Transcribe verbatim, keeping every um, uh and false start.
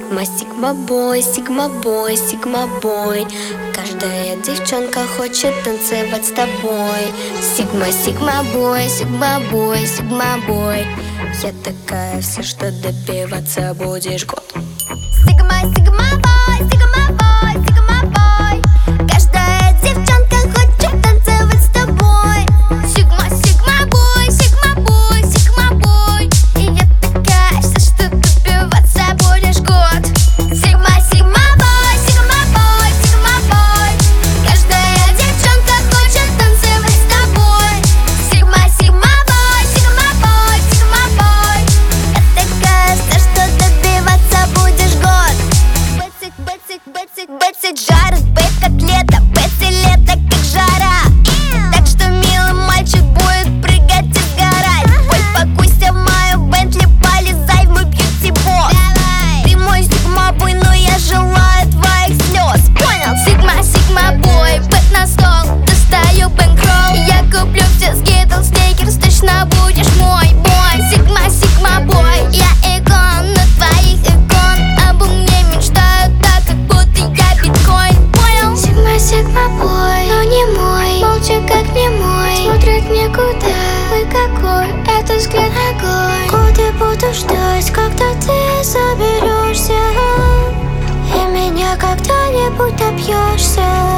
Сигма, сигма бой, сигма бой, сигма бой. Каждая девчонка хочет танцевать с тобой. Сигма, сигма бой, сигма бой, сигма бой. Я такая вся, что добиваться будешь год. Сигма, сигма бой, сигма бой, сигма бой. Каждая девчонка хочет танцевать с тобой. Сигма, сигма бой, сигма бой, сигма бой. И я такая вся, что добиваться будешь год. Сигма, сигма бой, сигма бой, сигма бой. Каждая девчонка хочет танцевать с тобой. Сигма, сигма бой, сигма бой, сигма бой. Я такая вся, что добиваться будешь год. Бэцик, бэцик, бэцик, бэцик жарит, бэк котлета, бэци лето как жара. Так что милый мальчик будет прыгать и сгорать. Боль, покуйся в мою Бентли, полезай в мой бьюти-босс. Ты мой сигма-бой, но я желаю твоих слез. Понял? Сигма, сигма-бой, бэк на стол, достаю бэнкролл. Я куплю все скитл, сникерс, точно будешь мой бой. Сигма, сигма-бой, я икон на твоих икон. Обо мне мечтают так, как будто я биткоин. Понял? Сигма, сигма бой, но не мой. Молча как не мой, смотрит никуда. Ой, какой это взгляд огонь. Годы буду ждать, когда ты заберешься, и меня когда-нибудь добьешься.